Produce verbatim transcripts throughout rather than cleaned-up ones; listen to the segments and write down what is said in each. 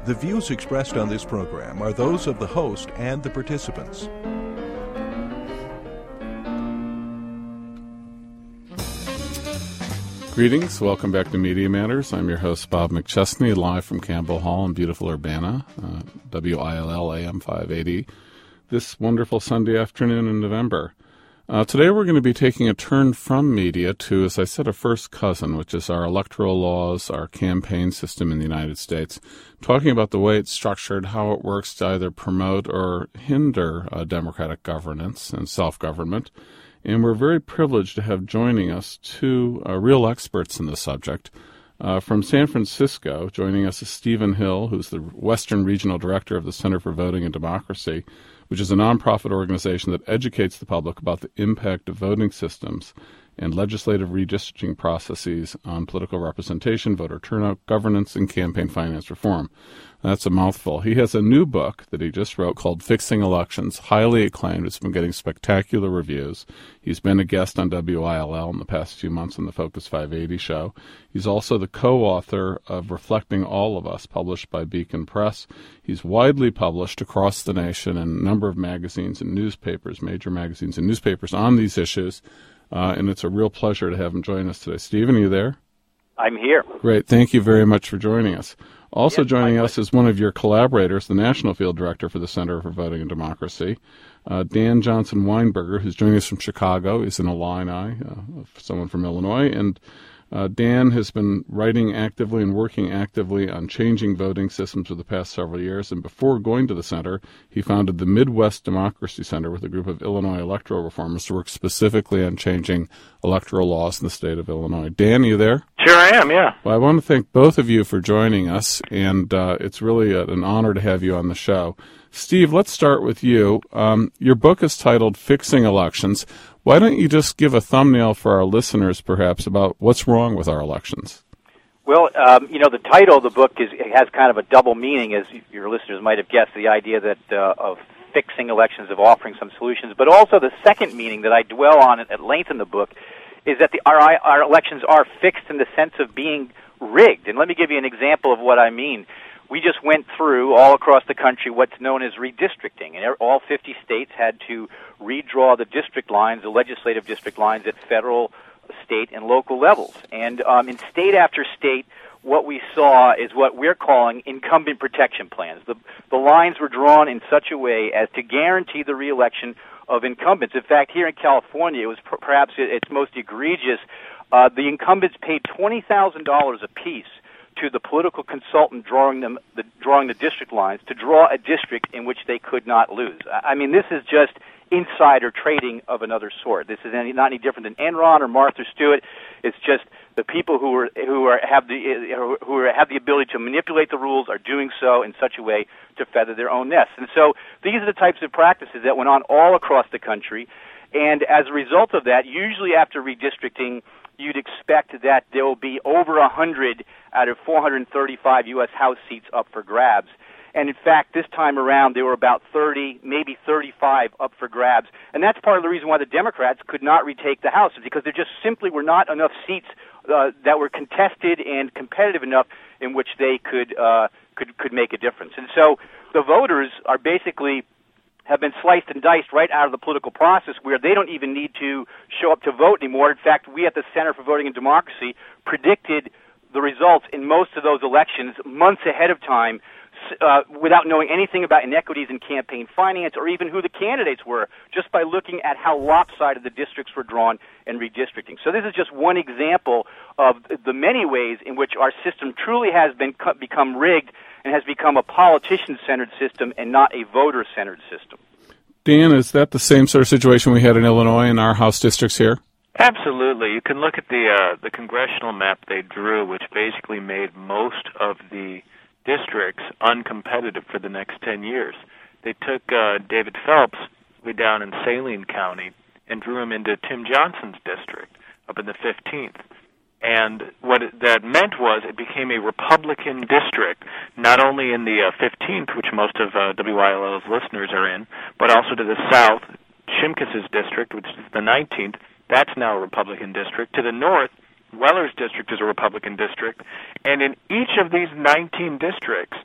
The views expressed on this program are those of the host and the participants. Greetings. Welcome back to Media Matters. I'm your host, Bob McChesney, live from Campbell Hall in beautiful Urbana, uh, W I L L A M five eighty, this wonderful Sunday afternoon in November. Uh, today we're going to be taking a turn from media to, as I said, a first cousin, which is our electoral laws, our campaign system in the United States, talking about the way it's structured, how it works to either promote or hinder uh, democratic governance and self-government. And we're very privileged to have joining us two uh, real experts in the subject. Uh, from San Francisco, joining us is Stephen Hill, who's the Western Regional Director of the Center for Voting and Democracy, which is a nonprofit organization that educates the public about the impact of voting systems and legislative redistricting processes on political representation, voter turnout, governance, and campaign finance reform. That's a mouthful. He has a new book that he just wrote called Fixing Elections, highly acclaimed. It's been getting spectacular reviews. He's been a guest on W I L L in the past few months on the Focus five eighty show. He's also the co-author of Reflecting All of Us, published by Beacon Press. He's widely published across the nation in a number of magazines and newspapers, major magazines and newspapers on these issues. Uh, and it's a real pleasure to have him join us today. Stephen, are you there? I'm here. Great. Thank you very much for joining us. Also yes, joining us is one of your collaborators, the National Field Director for the Center for Voting and Democracy, uh, Dan Johnson Weinberger, who's joining us from Chicago. He's an Illini, uh, someone from Illinois. And uh, Dan has been writing actively and working actively on changing voting systems for the past several years. And before going to the center, he founded the Midwest Democracy Center with a group of Illinois electoral reformers to work specifically on changing electoral laws in the state of Illinois. Dan, are you there? Sure I am, yeah. Well, I want to thank both of you for joining us, and uh, it's really a, an honor to have you on the show. Steve, let's start with you. Um, your book is titled Fixing Elections. Why don't you just give a thumbnail for our listeners, perhaps, about what's wrong with our elections? Well, um, you know, the title of the book is it has kind of a double meaning, as your listeners might have guessed, the idea that uh, of fixing elections, of offering some solutions, but also the second meaning that I dwell on at length in the book is that the, our, our elections are fixed in the sense of being rigged. And let me give you an example of what I mean. We just went through all across the country what's known as redistricting, and all fifty states had to redraw the district lines, the legislative district lines at federal, state, and local levels. And um, in state after state, what we saw is what we're calling incumbent protection plans. The, the lines were drawn in such a way as to guarantee the reelection of incumbents. In fact, here in California, it was per- perhaps its most egregious. Uh, the incumbents paid twenty thousand dollars apiece to the political consultant drawing them, the, drawing the district lines to draw a district in which they could not lose. I mean, this is just insider trading of another sort. This is any, not any different than Enron or Martha Stewart. It's just the people who are who are have the who are, have the ability to manipulate the rules are doing so in such a way to feather their own nests. And so these are the types of practices that went on all across the country. And as a result of that, usually after redistricting, you'd expect that there will be over one hundred out of four hundred thirty-five U S House seats up for grabs. And in fact, this time around, there were about thirty, maybe thirty-five up for grabs. And that's part of the reason why the Democrats could not retake the House, is because there just simply were not enough seats uh, that were contested and competitive enough in which they could uh, could could make a difference. And so the voters are basically have been sliced and diced right out of the political process, where they don't even need to show up to vote anymore. In fact, we at the Center for Voting and Democracy predicted the results in most of those elections months ahead of time, uh, without knowing anything about inequities in campaign finance or even who the candidates were, just by looking at how lopsided the districts were drawn and redistricting. So this is just one example of the many ways in which our system truly has been become rigged and has become a politician-centered system and not a voter-centered system. Dan, is that the same sort of situation we had in Illinois in our House districts here? Absolutely. You can look at the uh, the congressional map they drew, which basically made most of the districts uncompetitive for the next ten years. They took uh, David Phelps way down in Saline County and drew him into Tim Johnson's district up in the fifteenth. And what it, that meant was it became a Republican district, not only in the uh, fifteenth, which most of uh, W I L L's listeners are in, but also to the south, Shimkus's district, which is the nineteenth. That's now a Republican district. To the north, Weller's district is a Republican district. And in each of these nineteen districts,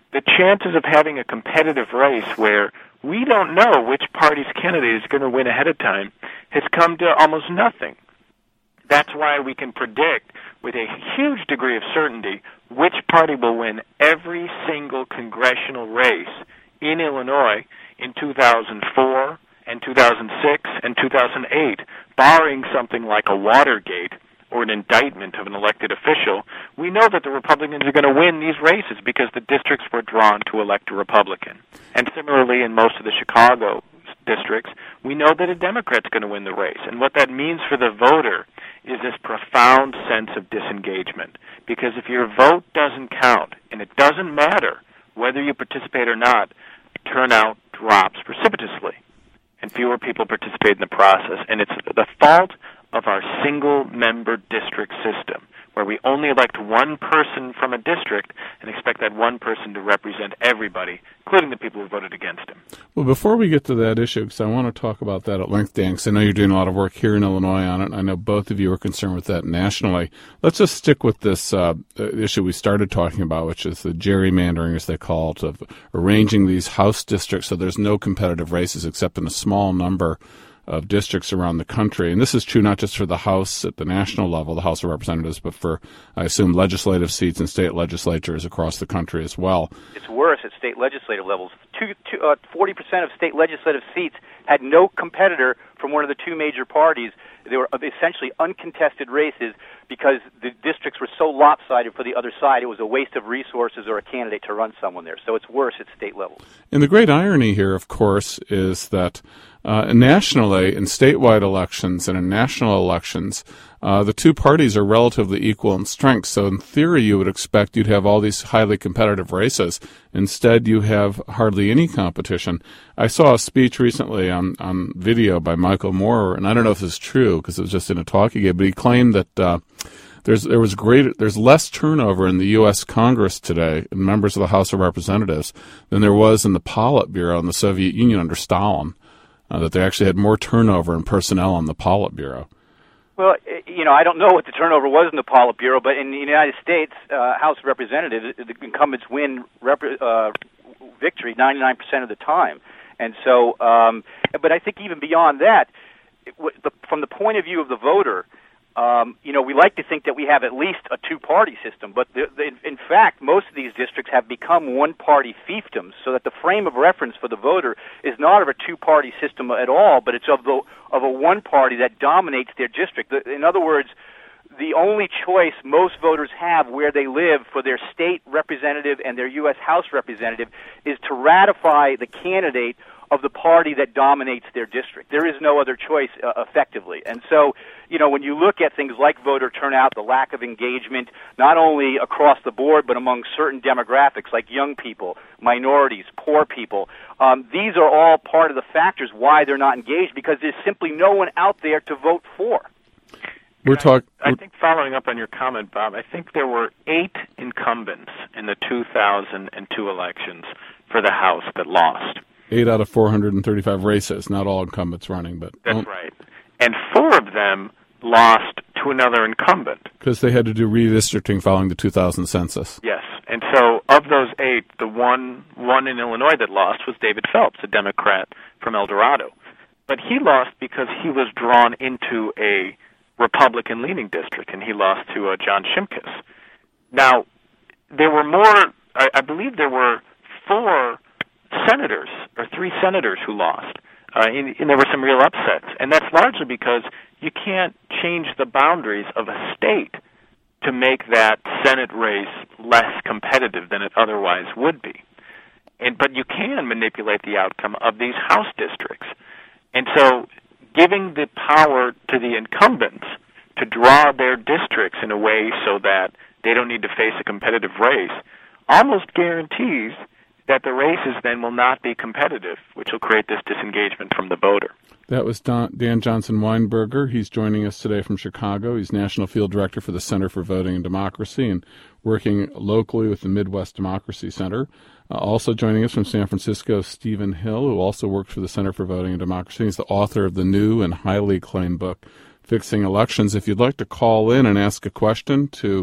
the chances of having a competitive race where we don't know which party's candidate is going to win ahead of time has come to almost nothing. That's why we can predict with a huge degree of certainty which party will win every single congressional race in Illinois in two thousand four and two thousand six and two thousand eight, barring something like a Watergate or an indictment of an elected official. We know that the Republicans are going to win these races because the districts were drawn to elect a Republican. And similarly, in most of the Chicago districts, we know that a Democrat's going to win the race. And what that means for the voter is this profound sense of disengagement. Because if your vote doesn't count, and it doesn't matter whether you participate or not, turnout drops precipitously, and fewer people participate in the process. And it's the fault of our single-member district system, where we only elect one person from a district and expect that one person to represent everybody, including the people who voted against him. Well, before we get to that issue, because I want to talk about that at length, Dan, because I know you're doing a lot of work here in Illinois on it. I know both of you are concerned with that nationally. Let's just stick with this uh, issue we started talking about, which is the gerrymandering, as they call it, of arranging these House districts so there's no competitive races except in a small number of districts around the country. And this is true not just for the House at the national level, the House of Representatives, but for, I assume, legislative seats in state legislatures across the country as well. It's worse at state legislative levels. Two, two, uh, forty percent of state legislative seats had no competitor from one of the two major parties. They were essentially uncontested races because the districts were so lopsided for the other side, it was a waste of resources or a candidate to run someone there. So it's worse at state levels. And the great irony here, of course, is that uh, nationally, in statewide elections and in national elections, uh, the two parties are relatively equal in strength. So in theory, you would expect you'd have all these highly competitive races. Instead, you have hardly any competition. I saw a speech recently on, on video by Michael Moore, and I don't know if this is true because it was just in a talk he gave, but he claimed that uh, there's there was greater there's less turnover in the U S Congress today in members of the House of Representatives than there was in the Politburo in the Soviet Union under Stalin. Uh, that they actually had more turnover in personnel on the Politburo. Well, you know, I don't know what the turnover was in the Politburo, but in the United States, uh, House of Representatives, the incumbents win rep- uh, victory ninety-nine percent of the time. And so, um, but I think even beyond that, it, the, from the point of view of the voter, um, you know, we like to think that we have at least a two-party system, but the, the, in fact, most of these districts have become one-party fiefdoms, so that the frame of reference for the voter is not of a two-party system at all, but it's of the of a one party that dominates their district. In other words, the only choice most voters have where they live for their state representative and their U S House representative is to ratify the candidate of the party that dominates their district. There is no other choice uh, effectively. And so, you know, when you look at things like voter turnout, the lack of engagement, not only across the board, but among certain demographics like young people, minorities, poor people, um, these are all part of the factors why they're not engaged, because there's simply no one out there to vote for. We're talking. I think following up on your comment, Bob, I think there were eight incumbents in the two thousand two elections for the House that lost. Eight out of four hundred thirty-five races, not all incumbents running, but that's oh. right. And four of them lost to another incumbent because they had to do redistricting following the two thousand census. Yes, and so of those eight, the one one in Illinois that lost was David Phelps, a Democrat from El Dorado, but he lost because he was drawn into a Republican-leaning district, and he lost to uh, John Shimkus. Now, there were more. I, I believe there were four senators, or three senators who lost, uh, and, and there were some real upsets. And that's largely because you can't change the boundaries of a state to make that Senate race less competitive than it otherwise would be. And but you can manipulate the outcome of these House districts. And so giving the power to the incumbents to draw their districts in a way so that they don't need to face a competitive race almost guarantees that the races then will not be competitive, which will create this disengagement from the voter. That was Don, Dan Johnson-Weinberger. He's joining us today from Chicago. He's National Field Director for the Center for Voting and Democracy and working locally with the Midwest Democracy Center. Uh, also joining us from San Francisco, Stephen Hill, who also works for the Center for Voting and Democracy. He's the author of the new and highly acclaimed book, Fixing Elections. If you'd like to call in and ask a question to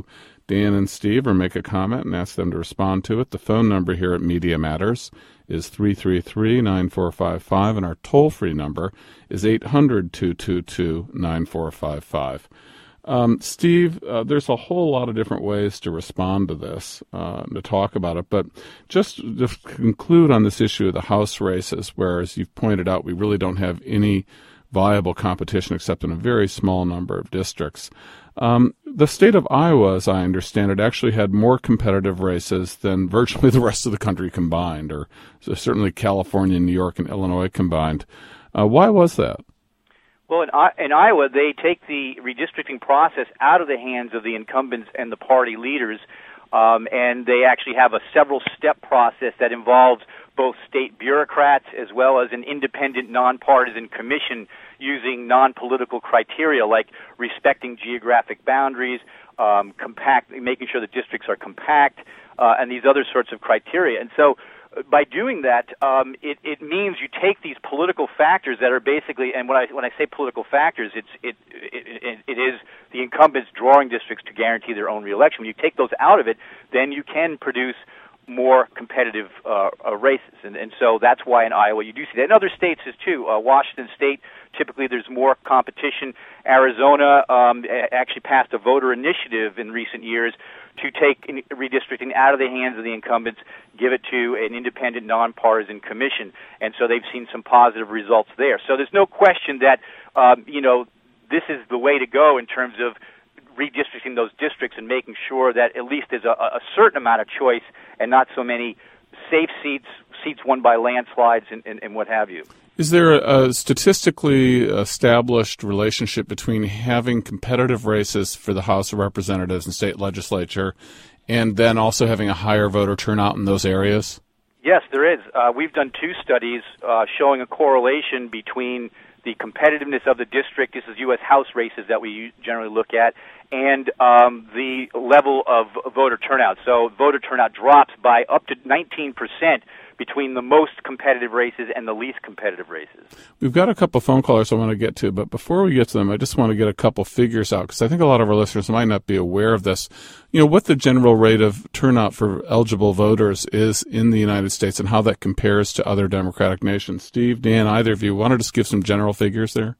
Dan and Steve or make a comment and ask them to respond to it. The phone number here at Media Matters is three three three, nine four five five, and our toll-free number is eight hundred, two two two, nine four five five. Um, Steve, uh, there's a whole lot of different ways to respond to this, uh, to talk about it, but just to conclude on this issue of the House races, where, as you've pointed out, we really don't have any viable competition except in a very small number of districts. Um, the state of Iowa, as I understand it, actually had more competitive races than virtually the rest of the country combined, or certainly California, New York, and Illinois combined. Uh, why was that? Well, in, in Iowa, they take the redistricting process out of the hands of the incumbents and the party leaders, um, and they actually have a several-step process that involves both state bureaucrats as well as an independent, nonpartisan commission using non-political criteria like respecting geographic boundaries, um, compact, making sure the districts are compact, uh, and these other sorts of criteria. And so by doing that, um, it, it means you take these political factors that are basically, and when I when I say political factors, it's it it, it is the incumbents drawing districts to guarantee their own reelection. When you take those out of it, then you can produce more competitive uh, uh, races, and, and so that's why in Iowa you do see that. In other states is too. Uh, Washington State, typically there's more competition. Arizona um, actually passed a voter initiative in recent years to take redistricting out of the hands of the incumbents, give it to an independent, nonpartisan commission, and so they've seen some positive results there. So there's no question that um, you know this is the way to go in terms of redistricting those districts and making sure that at least there's a, a certain amount of choice and not so many safe seats, seats won by landslides, and, and, and what have you. Is there a statistically established relationship between having competitive races for the House of Representatives and state legislature and then also having a higher voter turnout in those areas? Yes, there is. Uh, we've done two studies uh, showing a correlation between the competitiveness of the district, this is U S House races that we generally look at, and um, the level of voter turnout. So voter turnout drops by up to nineteen percent between the most competitive races and the least competitive races. We've got a couple phone callers I want to get to, but before we get to them, I just want to get a couple figures out, because I think a lot of our listeners might not be aware of this. You know, what the general rate of turnout for eligible voters is in the United States and how that compares to other democratic nations. Steve, Dan, either of you want to just give some general figures there?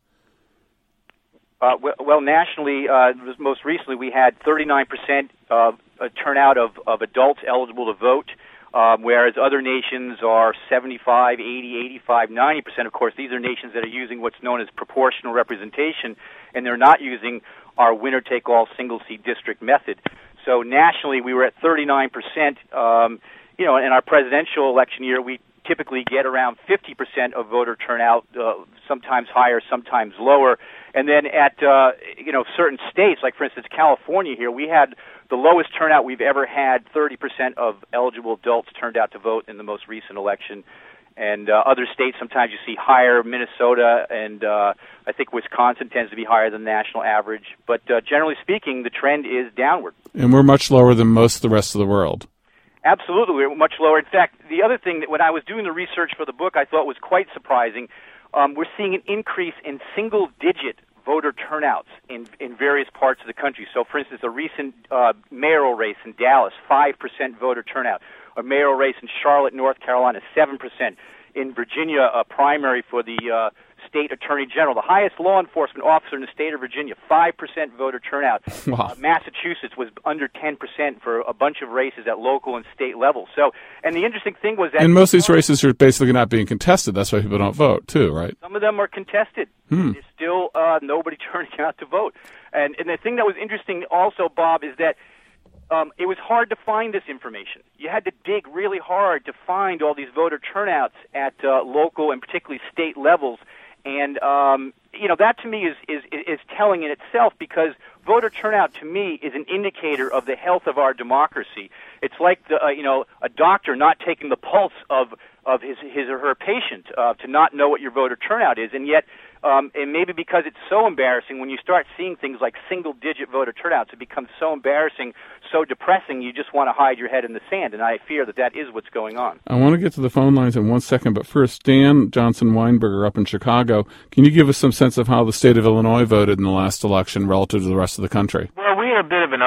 Uh, well, well, nationally, uh, most recently we had thirty-nine percent uh, a turnout of, of adults eligible to vote, um, whereas other nations are seventy-five, eighty, eighty-five, ninety percent. Of course, these are nations that are using what's known as proportional representation, and they're not using our winner-take-all single-seat district method. So nationally, we were at thirty-nine percent. Um, you know, in our presidential election year, we typically get around fifty percent of voter turnout, uh, sometimes higher, sometimes lower. And then at, uh, you know, certain states, like, for instance, California here, we had the lowest turnout we've ever had. thirty percent of eligible adults turned out to vote in the most recent election. And uh, other states, sometimes you see higher, Minnesota, and uh, I think Wisconsin tends to be higher than the national average. But uh, generally speaking, the trend is downward. And we're much lower than most of the rest of the world. Absolutely, we're much lower. In fact, the other thing that when I was doing the research for the book I thought was quite surprising, um, we're seeing an increase in single-digit voter turnouts in, in various parts of the country. So, for instance, a recent uh, mayoral race in Dallas, five percent voter turnout. A mayoral race in Charlotte, North Carolina, seven percent. In Virginia, a primary for the uh, state attorney general, the highest law enforcement officer in the state of Virginia, five percent voter turnout. Wow. Uh, Massachusetts was under ten percent for a bunch of races at local and state level. So, and the interesting thing was that... And most of these races are basically not being contested. That's why people don't vote, too, right? Some of them are contested. Hmm. There's still uh, nobody turning out to vote. And, and the thing that was interesting also, Bob, is that Um, it was hard to find this information. You had to dig really hard to find all these voter turnouts at uh, local and particularly state levels. And, um, you know, that to me is, is, is telling in itself, because voter turnout to me is an indicator of the health of our democracy. It's like, the, uh, you know, a doctor not taking the pulse of, of his, his or her patient uh, to not know what your voter turnout is. And yet, Um, and maybe because it's so embarrassing, when you start seeing things like single-digit voter turnouts, it becomes so embarrassing, so depressing, you just want to hide your head in the sand, and I fear that that is what's going on. I want to get to the phone lines in one second, but first, Dan Johnson-Weinberger up in Chicago, can you give us some sense of how the state of Illinois voted in the last election relative to the rest of the country? Well, we had a bit of an uptick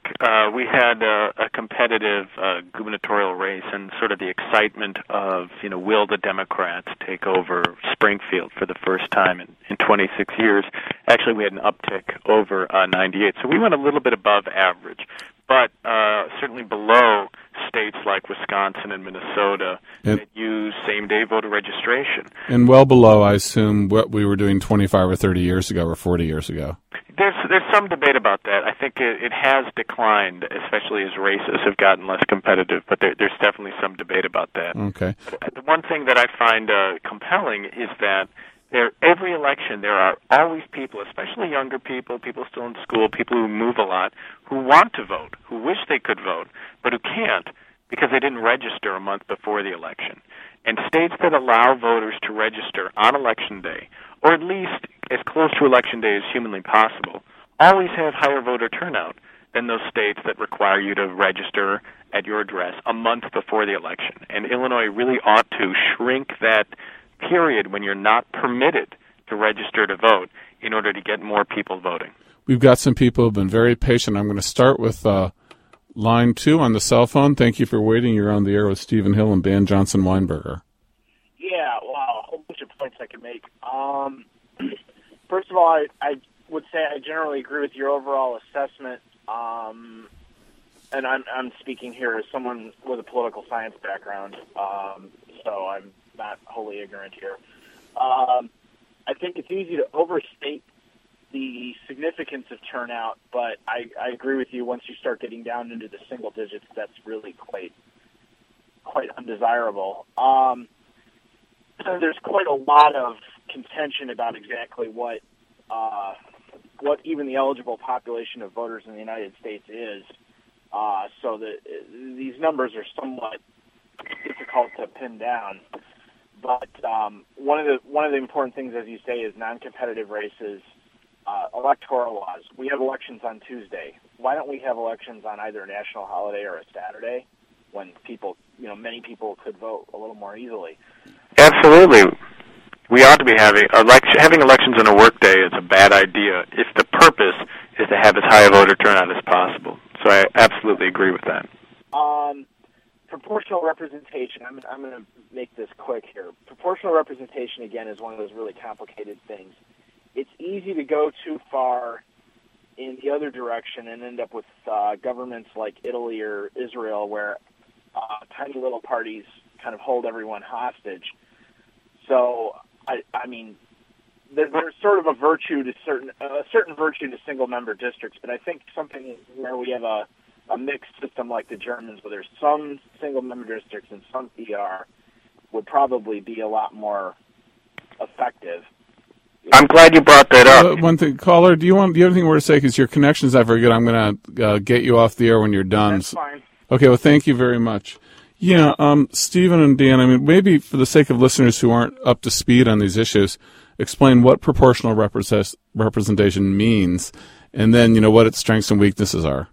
uh, we had a, a competitive uh, gubernatorial race, and sort of the excitement of, you know, will the Democrats take over Springfield for the first time in, in twenty-six years? Actually, we had an uptick over uh, ninety-eight, so we went a little bit above average, but uh, certainly below states like Wisconsin and Minnesota it, that use same-day voter registration. And well below, I assume, what we were doing twenty-five or thirty years ago or forty years ago. There's there's some debate about that. I think it, it has declined, especially as races have gotten less competitive, but there, there's definitely some debate about that. Okay. The one thing that I find uh, compelling is that there, every election there are always people, especially younger people, people still in school, people who move a lot, who want to vote, who wish they could vote, but who can't because they didn't register a month before the election. And states that allow voters to register on Election Day, or at least as close to Election Day as humanly possible, always have higher voter turnout than those states that require you to register at your address a month before the election. And Illinois really ought to shrink that period when you're not permitted to register to vote in order to get more people voting. We've got some people who have been very patient. I'm going to start with uh, line two on the cell phone. Thank you for waiting. You're on the air with Stephen Hill and Dan Johnson Weinberger. Yeah, wow, a whole bunch of points I could make. Um, first of all, I, I would say I generally agree with your overall assessment, um, and I'm, I'm speaking here as someone with a political science background, um, so I'm not wholly ignorant here. Um, I think it's easy to overstate the significance of turnout, but I, I agree with you. Once you start getting down into the single digits, that's really quite quite undesirable. Um, there's quite a lot of contention about exactly what uh, what even the eligible population of voters in the United States is. Uh, so that these numbers are somewhat difficult to pin down. But um, one of the one of the important things, as you say, is non-competitive races, uh, electoral laws. We have elections on Tuesday. Why don't we have elections on either a national holiday or a Saturday, when people, you know, many people could vote a little more easily? Absolutely. We ought to be having election, having elections on a work day is a bad idea if the purpose is to have as high a voter turnout as possible. So I absolutely agree with that. Um, proportional representation. I'm, I'm going to make this quick here. Proportional representation, again, is one of those really complicated things. It's easy to go too far in the other direction and end up with uh, governments like Italy or Israel where uh, tiny little parties kind of hold everyone hostage. So, I, I mean, there, there's sort of a virtue to certain a certain virtue to single-member districts, but I think something where we have a, a mixed system like the Germans, where there's some single-member districts and some P R, would probably be a lot more effective. I'm glad you brought that up. Uh, one thing, caller, do you want do you have anything more to say? Because your connection's not very good. I'm going to uh, get you off the air when you're done. That's fine. Okay, well, thank you very much. Yeah, um, Stephen and Dan, I mean, maybe for the sake of listeners who aren't up to speed on these issues, explain what proportional represent- representation means, and then, you know, what its strengths and weaknesses are.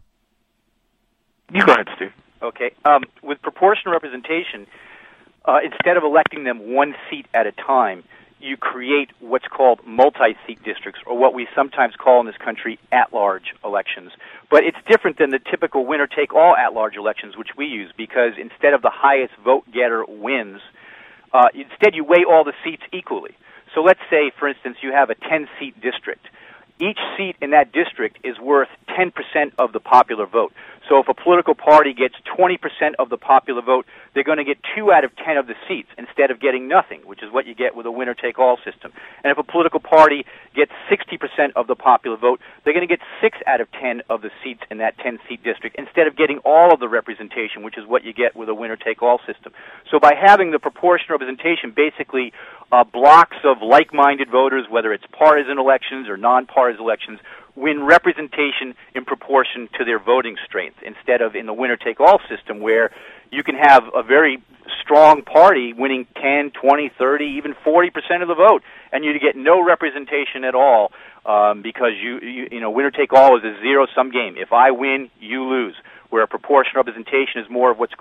You go ahead, Steve. Okay. Um, with proportional representation, uh, instead of electing them one seat at a time, you create what's called multi-seat districts, or what we sometimes call in this country at-large elections. But it's different than the typical winner-take-all at-large elections, which we use, because instead of the highest vote-getter wins, uh, instead you weigh all the seats equally. So let's say, for instance, you have a ten-seat district. Each seat in that district is worth ten percent of the popular vote. So if a political party gets twenty percent of the popular vote, they're going to get two out of ten of the seats instead of getting nothing, which is what you get with a winner-take-all system. And if a political party gets sixty percent of the popular vote, they're going to get six out of ten of the seats in that ten-seat district instead of getting all of the representation, which is what you get with a winner-take-all system. So by having the proportional representation, basically uh, blocks of like-minded voters, whether it's partisan elections or non-partisan elections, win representation in proportion to their voting strength, instead of in the winner-take-all system where you can have a very strong party winning ten, twenty, thirty, even forty percent of the vote, and you get no representation at all um, because you, you, you know, winner-take-all is a zero-sum game. If I win, you lose, where a proportional representation is more of what's called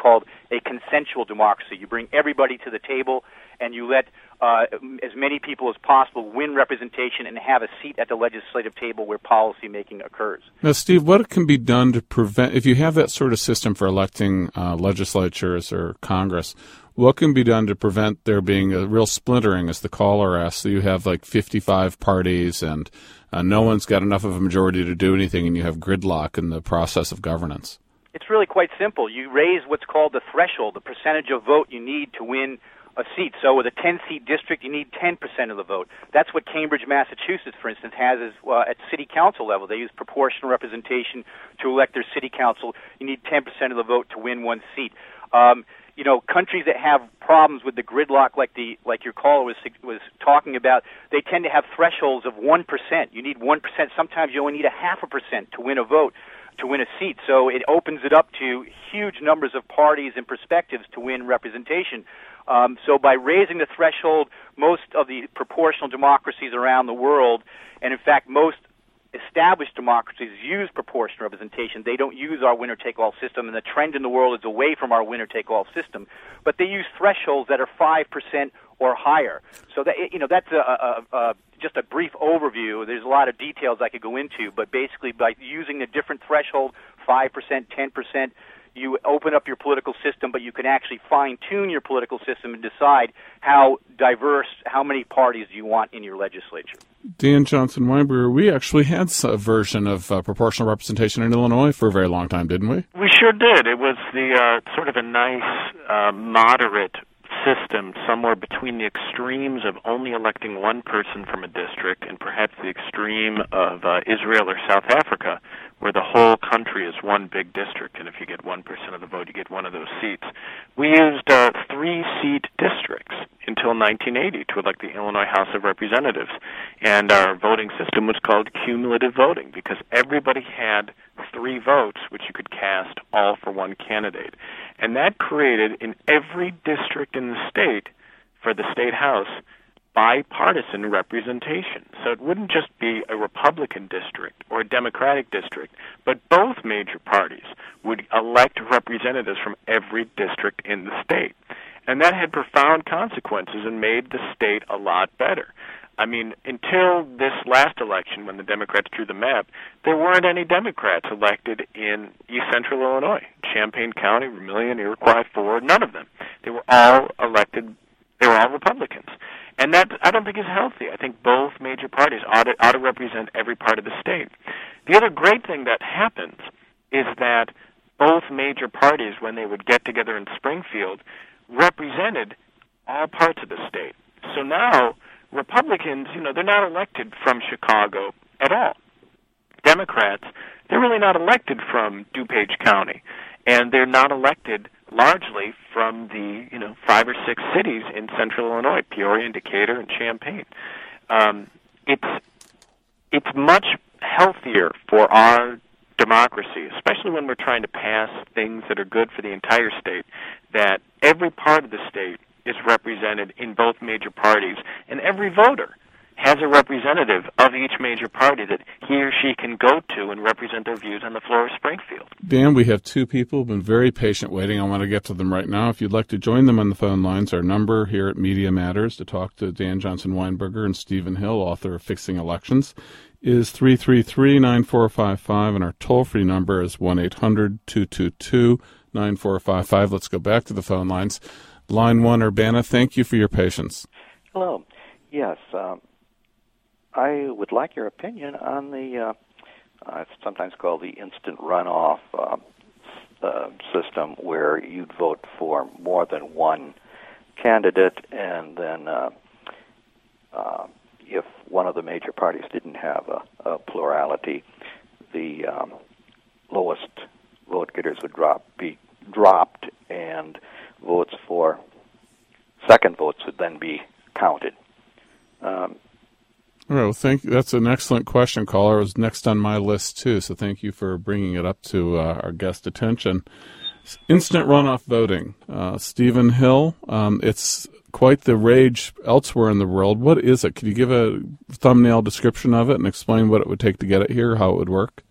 a consensual democracy. You bring everybody to the table, and you let uh, as many people as possible win representation and have a seat at the legislative table where policy making occurs. Now, Steve, what can be done to prevent, if you have that sort of system for electing uh, legislatures or Congress, what can be done to prevent there being a real splintering, as the caller asked, so you have like fifty-five parties and uh, no one's got enough of a majority to do anything, and you have gridlock in the process of governance? It's really quite simple. You raise what's called the threshold, the percentage of vote you need to win a seat. So with a ten-seat district, you need ten percent of the vote. That's what Cambridge, Massachusetts, for instance, has as, uh, at city council level. They use proportional representation to elect their city council. You need ten percent of the vote to win one seat. Um, you know, countries that have problems with the gridlock, like the like your caller was was talking about, they tend to have thresholds of one percent. You need one percent. Sometimes you only need a half a percent to win a vote, to win a seat. So it opens it up to huge numbers of parties and perspectives to win representation. Um, so by raising the threshold, most of the proportional democracies around the world, and in fact most established democracies, use proportional representation. They don't use our winner-take-all system, and the trend in the world is away from our winner-take-all system. But they use thresholds that are five percent or higher. So that, you know, that's a, a, a, just a brief overview. There's a lot of details I could go into, but basically by using the different threshold, five percent, ten percent, you open up your political system, but you can actually fine-tune your political system and decide how diverse, how many parties you want in your legislature. Dan Johnson-Weinberger, we actually had a version of uh, proportional representation in Illinois for a very long time, didn't we? We sure did. It was the uh, sort of a nice, uh, moderate system somewhere between the extremes of only electing one person from a district and perhaps the extreme of uh, Israel or South Africa, where the whole country is one big district, and if you get one percent of the vote, you get one of those seats. We used uh, three-seat districts until nineteen eighty to elect the Illinois House of Representatives, and our voting system was called cumulative voting because everybody had three votes, which you could cast all for one candidate. And that created in every district in the state for the state house bipartisan representation. So it wouldn't just be a Republican district or a Democratic district, but both major parties would elect representatives from every district in the state. And that had profound consequences and made the state a lot better. I mean, until this last election, when the Democrats drew the map, there weren't any Democrats elected in East Central Illinois, Champaign County, Vermilion, Iroquois, Ford, none of them. They were all elected, they were all Republicans. And that, I don't think, is healthy. I think both major parties ought to, ought to represent every part of the state. The other great thing that happens is that both major parties, when they would get together in Springfield, represented all parts of the state. So now, Republicans, you know, they're not elected from Chicago at all. Democrats, they're really not elected from DuPage County, and they're not elected largely from the, you know, five or six cities in central Illinois, Peoria and Decatur and Champaign. Um, it's it's much healthier for our democracy, especially when we're trying to pass things that are good for the entire state, that every part of the state is represented in both major parties, and every voter has a representative of each major party that he or she can go to and represent their views on the floor of Springfield. Dan, we have two people who've been very patient waiting. I want to get to them right now. If you'd like to join them on the phone lines, our number here at Media Matters to talk to Dan Johnson-Weinberger and Stephen Hill, author of Fixing Elections, is three three three, nine four five five, and our toll-free number is one eight hundred, two two two, nine four five five. Let's go back to the phone lines. Line one, Urbana, thank you for your patience. Hello. Yes, um, I would like your opinion on the, uh, uh, it's sometimes called the instant runoff uh, uh, system, where you'd vote for more than one candidate, and then uh, uh, if one of the major parties didn't have a, a plurality, the um, lowest vote getters would drop, be dropped, and votes for second votes would then be counted. Um, All right, well, thank you. That's an excellent question, caller. It was next on my list, too, so thank you for bringing it up to uh, our guest attention. Instant runoff voting. Uh, Stephen Hill, um, it's quite the rage elsewhere in the world. What is it? Could you give a thumbnail description of it and explain what it would take to get it here, how it would work?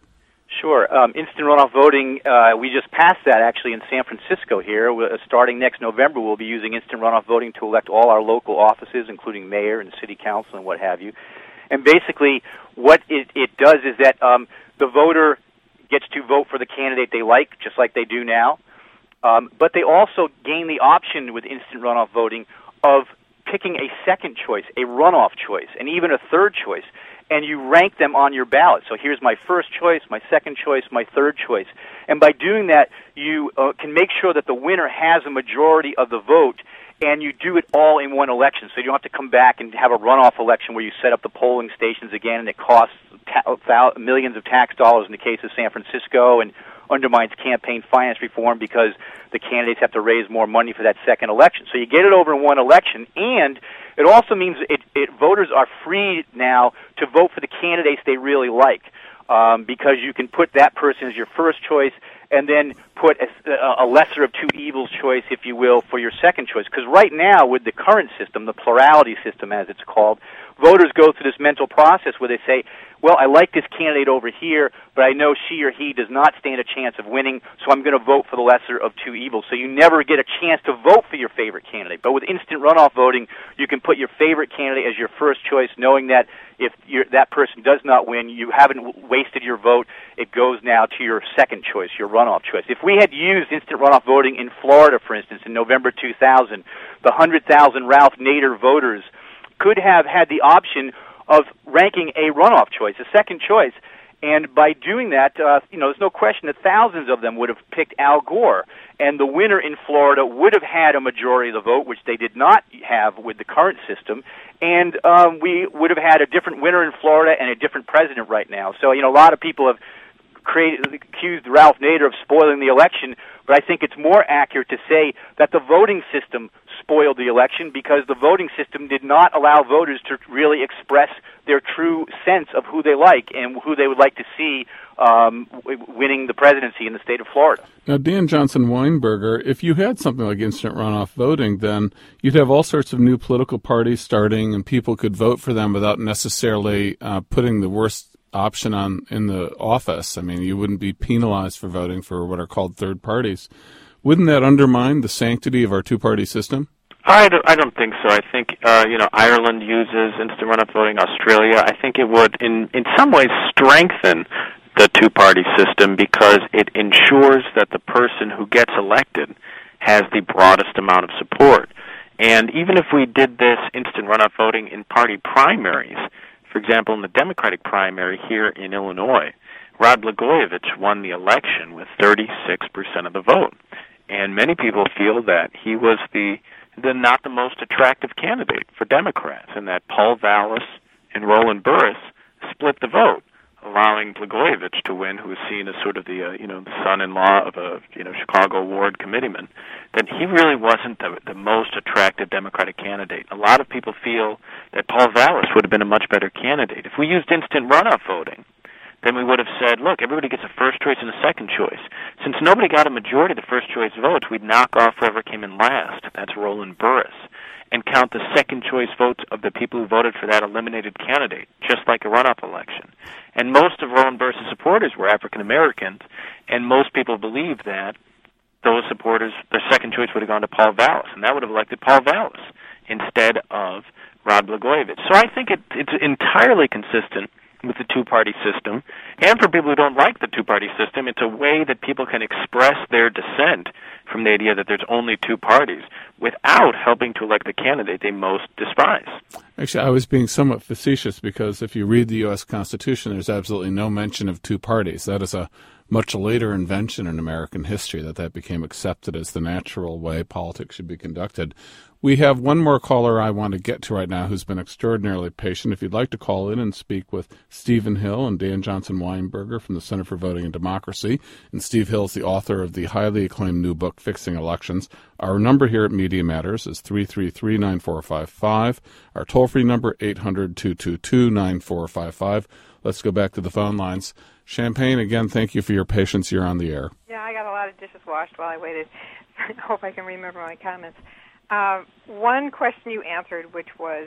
Sure. Um, instant runoff voting, uh, we just passed that actually in San Francisco here. Uh, starting next November, we'll be using instant runoff voting to elect all our local offices, including mayor and city council and what have you. And basically, what it, it does is that um, the voter gets to vote for the candidate they like, just like they do now. Um, but they also gain the option with instant runoff voting of picking a second choice, a runoff choice, and even a third choice. And you rank them on your ballot. So here's my first choice, my second choice, my third choice. And by doing that, you uh, can make sure that the winner has a majority of the vote, and you do it all in one election. So you don't have to come back and have a runoff election where you set up the polling stations again, and it costs ta- millions of tax dollars in the case of San Francisco, and undermines campaign finance reform because the candidates have to raise more money for that second election. So you get it over in one election, and it also means it, it, voters are free now to vote for the candidates they really like, um, because you can put that person as your first choice and then put a, a lesser of two evils choice, if you will, for your second choice. Because right now, with the current system, the plurality system as it's called, voters go through this mental process where they say, well, I like this candidate over here, but I know she or he does not stand a chance of winning, so I'm going to vote for the lesser of two evils. So you never get a chance to vote for your favorite candidate. But with instant runoff voting, you can put your favorite candidate as your first choice, knowing that if you're, that person does not win, you haven't wasted your vote. It goes now to your second choice, your runoff choice. If we had used instant runoff voting in Florida, for instance, in November two thousand, the one hundred thousand Ralph Nader voters could have had the option of ranking a runoff choice, a second choice. And by doing that, uh, you know, there's no question that thousands of them would have picked Al Gore. And the winner in Florida would have had a majority of the vote, which they did not have with the current system. And um, we would have had a different winner in Florida and a different president right now. So, you know, a lot of people have created, accused Ralph Nader of spoiling the election, but I think it's more accurate to say that the voting system spoiled the election because the voting system did not allow voters to really express their true sense of who they like and who they would like to see um, winning the presidency in the state of Florida. Now, Dan Johnson-Weinberger, if you had something like instant runoff voting, then you'd have all sorts of new political parties starting, and people could vote for them without necessarily uh, putting the worst option on in the office. I mean, you wouldn't be penalized for voting for what are called third parties. Wouldn't that undermine the sanctity of our two-party system? I don't, I don't think so. I think, uh, you know, Ireland uses instant runoff voting, Australia. I think it would, in, in some ways, strengthen the two-party system because it ensures that the person who gets elected has the broadest amount of support. And even if we did this instant runoff voting in party primaries, for example, in the Democratic primary here in Illinois, Rod Blagojevich won the election with thirty-six percent of the vote. And many people feel that he was the, the not the most attractive candidate for Democrats, and that Paul Vallas and Roland Burris split the vote, allowing Blagojevich to win, who was seen as sort of the uh, you know the son-in-law of a you know Chicago ward committeeman. That he really wasn't the, the most attractive Democratic candidate. A lot of people feel that Paul Vallas would have been a much better candidate. If we used instant runoff voting, then we would have said, look, everybody gets a first choice and a second choice. Since nobody got a majority of the first choice votes, we'd knock off whoever came in last. That's Roland Burris. And count the second choice votes of the people who voted for that eliminated candidate, just like a runoff election. And most of Roland Burris' supporters were African Americans, and most people believe that those supporters, their second choice would have gone to Paul Vallas, and that would have elected Paul Vallas instead of Rod Blagojevich. So I think it, it's entirely consistent with the two-party system. And for people who don't like the two-party system, it's a way that people can express their dissent from the idea that there's only two parties without helping to elect the candidate they most despise. Actually, I was being somewhat facetious because if you read the U S Constitution, there's absolutely no mention of two parties. That is a much later invention in American history that that became accepted as the natural way politics should be conducted. We have one more caller I want to get to right now who's been extraordinarily patient. If you'd like to call in and speak with Stephen Hill and Dan Johnson-Weinberger from the Center for Voting and Democracy, and Steve Hill is the author of the highly acclaimed new book, Fixing Elections, our number here at Media Matters is three three three, nine four five five. Our toll-free number, eight hundred, two two two, nine four five five. Let's go back to the phone lines. Champagne, again, thank you for your patience. You're on the air. Yeah, I got a lot of dishes washed while I waited. I hope I can remember my comments. Uh, one question you answered, which was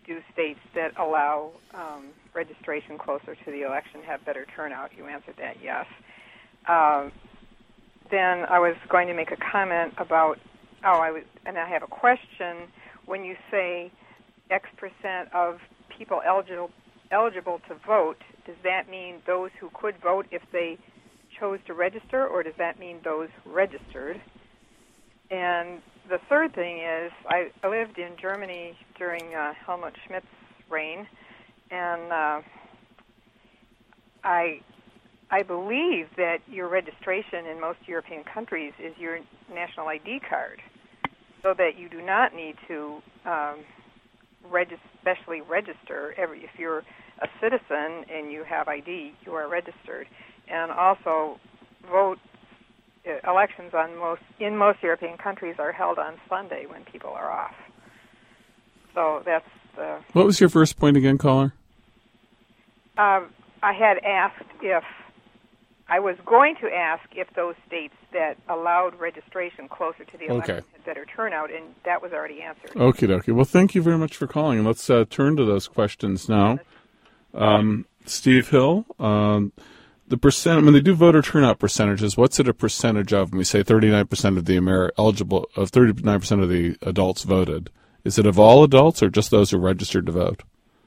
do states that allow um, registration closer to the election have better turnout? You answered that yes. Uh, then I was going to make a comment about, oh, I was, and I have a question. When you say X percent of people eligible eligible to vote, does that mean those who could vote if they chose to register, or does that mean those registered? And the third thing is, I, I lived in Germany during uh, Helmut Schmidt's reign, and uh, I I believe that your registration in most European countries is your national I D card, so that you do not need to um, regis- specially register. Every, if you're a citizen and you have I D, you are registered. And also, vote uh, elections on most in most European countries are held on Sunday when people are off. So that's the. What was your first point again, caller? Uh, I had asked if. I was going to ask if those states that allowed registration closer to the election Okay. had better turnout, and that was already answered. Okie dokie. Well, thank you very much for calling, and let's uh, turn to those questions now. Um, Steve Hill, um, the percent when they do voter turnout percentages, what's it a percentage of? When we say thirty-nine percent of the Amer- eligible of thirty-nine percent of the adults voted, is it of all adults or just those who registered to vote?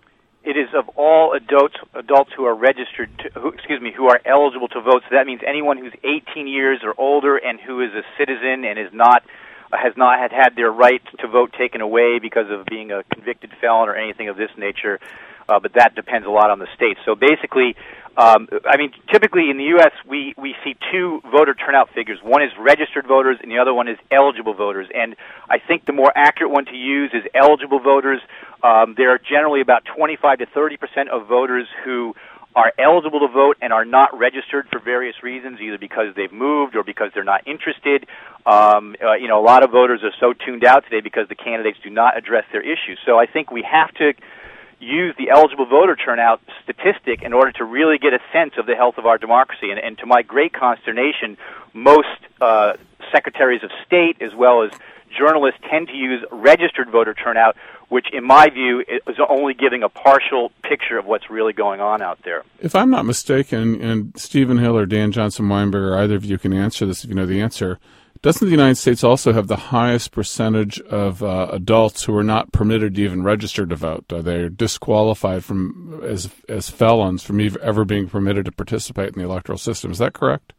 It is of all adults adults who are registered, to, who, excuse me, who are eligible to vote. So that means anyone who's eighteen years or older and who is a citizen and is not has not had had their right to vote taken away because of being a convicted felon or anything of this nature. Uh, but that depends a lot on the state. So basically, um, I mean, typically in the U S we we see two voter turnout figures. One is registered voters, and the other one is eligible voters. And I think the more accurate one to use is eligible voters. Um, there are generally about twenty-five to thirty percent of voters who are eligible to vote and are not registered for various reasons, either because they've moved or because they're not interested. Um, uh, you know, a lot of voters are so tuned out today because the candidates do not address their issues. So I think we have to use the eligible voter turnout statistic in order to really get a sense of the health of our democracy. And, and to my great consternation, most uh, secretaries of state as well as journalists tend to use registered voter turnout, which in my view is only giving a partial picture of what's really going on out there. If I'm not mistaken, and Stephen Hill or Dan Johnson-Weinberger, either of you can answer this if you know the answer, doesn't the United States also have the highest percentage of uh, adults who are not permitted to even register to vote? Uh, they're disqualified from as as felons from ever being permitted to participate in the electoral system. Is that correct?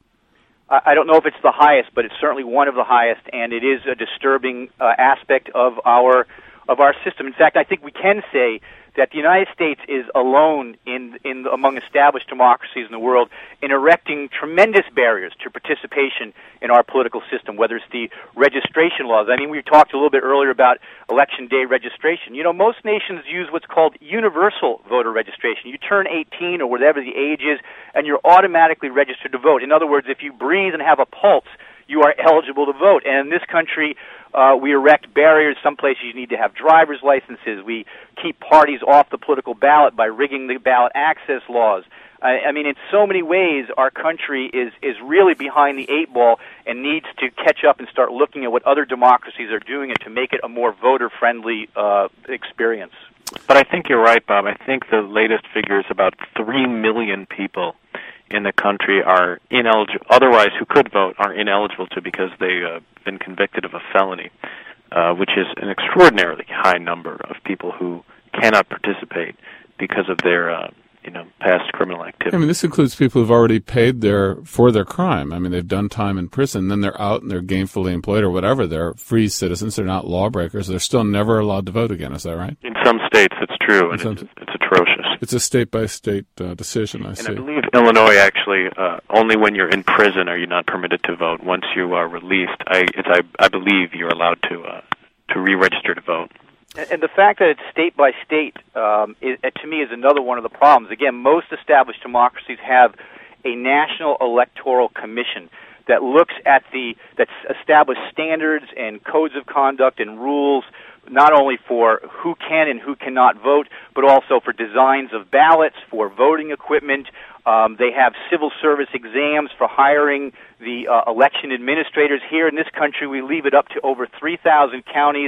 I don't know if it's the highest, but it's certainly one of the highest, and it is a disturbing uh, aspect of our of our system. In fact, I think we can say that the United States is alone in, in among established democracies in the world in erecting tremendous barriers to participation in our political system, whether it's the registration laws. I mean, we talked a little bit earlier about election day registration. You know, most nations use what's called universal voter registration. You turn eighteen or whatever the age is, and you're automatically registered to vote. In other words, if you breathe and have a pulse, you are eligible to vote. And in this country, uh, we erect barriers. Some places you need to have driver's licenses. We keep parties off the political ballot by rigging the ballot access laws. I, I mean, in so many ways, our country is, is really behind the eight ball and needs to catch up and start looking at what other democracies are doing and to make it a more voter-friendly uh, experience. But I think you're right, Bob. I think the latest figure is about three million people in the country are ineligible, otherwise who could vote are ineligible to because they've uh, been convicted of a felony, uh, which is an extraordinarily high number of people who cannot participate because of their, uh, you know, past criminal activity. I mean, this includes people who've already paid their for their crime. I mean, they've done time in prison, then they're out and they're gainfully employed or whatever. They're free citizens. They're not lawbreakers. They're still never allowed to vote again. Is that right? In some states, it's true, and some, it's, it's atrocious. It's a state-by-state uh, decision, I and see. And I believe Illinois actually, uh, only when you're in prison are you not permitted to vote. Once you are released, I, it's, I, I believe you're allowed to uh, to re-register to vote. And the fact that it's state by state, um, is, to me, is another one of the problems. Again, most established democracies have a national electoral commission that looks at the that's established standards and codes of conduct and rules, not only for who can and who cannot vote, but also for designs of ballots, for voting equipment. Um, they have civil service exams for hiring the uh, election administrators. Here in this country, we leave it up to over three thousand counties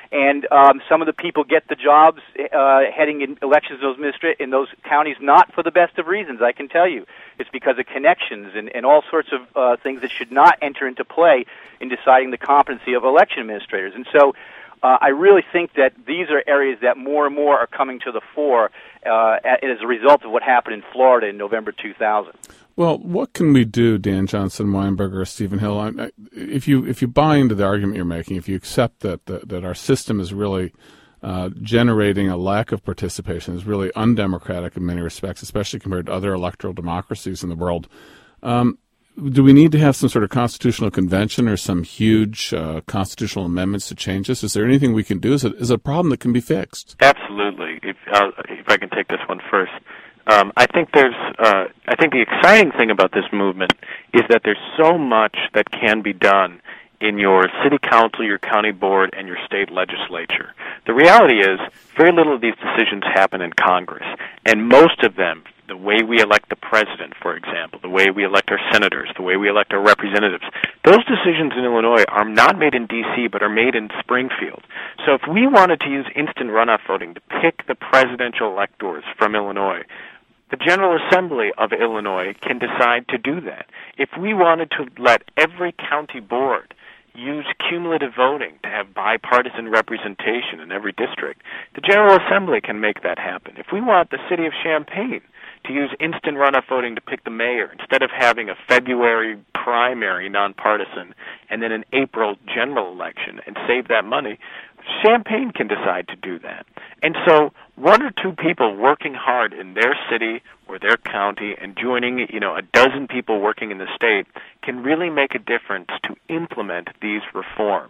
And um, some of the people get the jobs uh, heading in elections in those, ministry, in those counties not for the best of reasons, I can tell you. It's because of connections and, and all sorts of uh, things that should not enter into play in deciding the competency of election administrators. And so uh, I really think that these are areas that more and more are coming to the fore uh, as a result of what happened in Florida in November two thousand. Well, what can we do, Dan Johnson, Weinberger, Stephen Hill? I, I, if you if you buy into the argument you're making, if you accept that that, that our system is really uh, generating a lack of participation, is really undemocratic in many respects, especially compared to other electoral democracies in the world, um, do we need to have some sort of constitutional convention or some huge uh, constitutional amendments to change this? Is there anything we can do? Is it is it a problem that can be fixed? Absolutely. If, uh, if I can take this one first. Um, I think there's. Uh, I think the exciting thing about this movement is that there's so much that can be done in your city council, your county board, and your state legislature. The reality is, very little of these decisions happen in Congress, and most of them, the way we elect the president, for example, the way we elect our senators, the way we elect our representatives, those decisions in Illinois are not made in D C but are made in Springfield. So if we wanted to use instant runoff voting to pick the presidential electors from Illinois, the General Assembly of Illinois can decide to do that. If we wanted to let every county board use cumulative voting to have bipartisan representation in every district, the General Assembly can make that happen. If we want the city of Champaign to use instant runoff voting to pick the mayor, instead of having a February primary nonpartisan and then an April general election and save that money, Champaign can decide to do that. And so one or two people working hard in their city or their county and joining, you know, a dozen people working in the state can really make a difference to implement these reforms.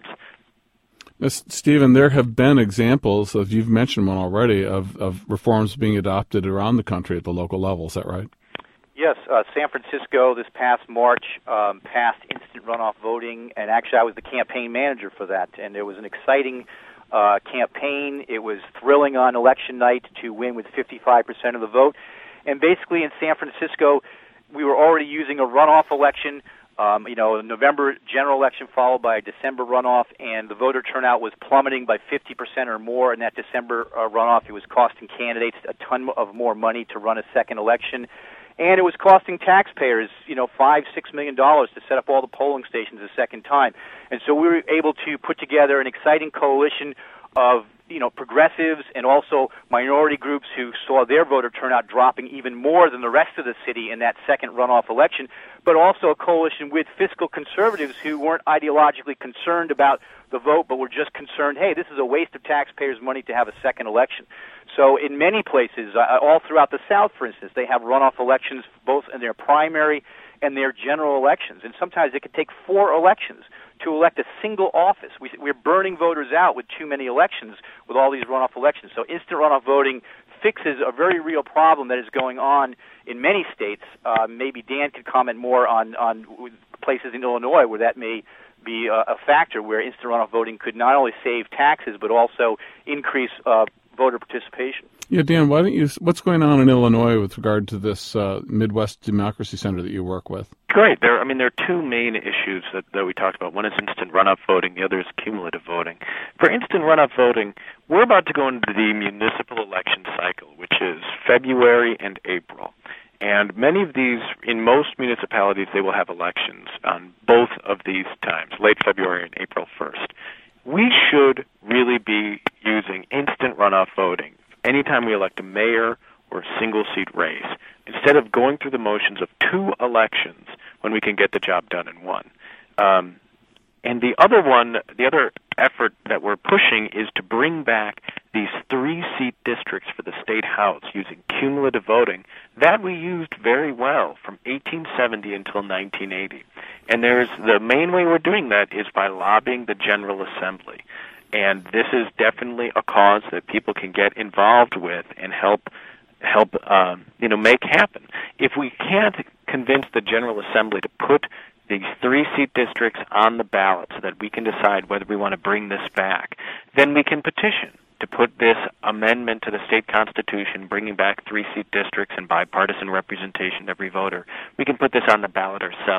Now, Stephen, there have been examples, of you've mentioned one already, of, of reforms being adopted around the country at the local level. Is that right? Yes, uh, San Francisco this past March um, passed instant runoff voting, and actually I was the campaign manager for that, and it was an exciting uh, campaign. It was thrilling on election night to win with fifty-five percent of the vote, and basically in San Francisco we were already using a runoff election, um, you know, a November general election followed by a December runoff, and the voter turnout was plummeting by fifty percent or more in that December uh, runoff. It was costing candidates a ton of more money to run a second election. And it was costing taxpayers, you know, five, six million dollars to set up all the polling stations a second time. And so we were able to put together an exciting coalition of, you know, progressives and also minority groups who saw their voter turnout dropping even more than the rest of the city in that second runoff election, but also a coalition with fiscal conservatives who weren't ideologically concerned about the vote, but were just concerned, hey, this is a waste of taxpayers' money to have a second election. So in many places, uh, all throughout the South, for instance, they have runoff elections both in their primary and their general elections. And sometimes it could take four elections to elect a single office. We, we're burning voters out with too many elections with all these runoff elections. So instant runoff voting fixes a very real problem that is going on in many states. Uh, maybe Dan could comment more on, on places in Illinois where that may be a, a factor, where instant runoff voting could not only save taxes but also increase uh, voter participation. Yeah, Dan, why don't you? What's going on in Illinois with regard to this uh, Midwest Democracy Center that you work with? Great. There, I mean, there are two main issues that, that we talked about. One is instant runoff voting. The other is cumulative voting. For instant runoff voting, we're about to go into the municipal election cycle, which is February and April. And many of these, in most municipalities, they will have elections on both of these times, late February and April first. We should really be using instant runoff voting anytime we elect a mayor or a single-seat race, instead of going through the motions of two elections when we can get the job done in one. Um, and the other one, the other effort that we're pushing is to bring back these three-seat districts for the state house using cumulative voting that we used very well from eighteen seventy until nineteen eighty. And there's the main way we're doing that is by lobbying the General Assembly. And this is definitely a cause that people can get involved with and help help um, you know make happen. If we can't convince the General Assembly to put these three-seat districts on the ballot so that we can decide whether we want to bring this back, then we can petition to put this amendment to the state constitution, bringing back three-seat districts and bipartisan representation of every voter. We can put this on the ballot ourselves.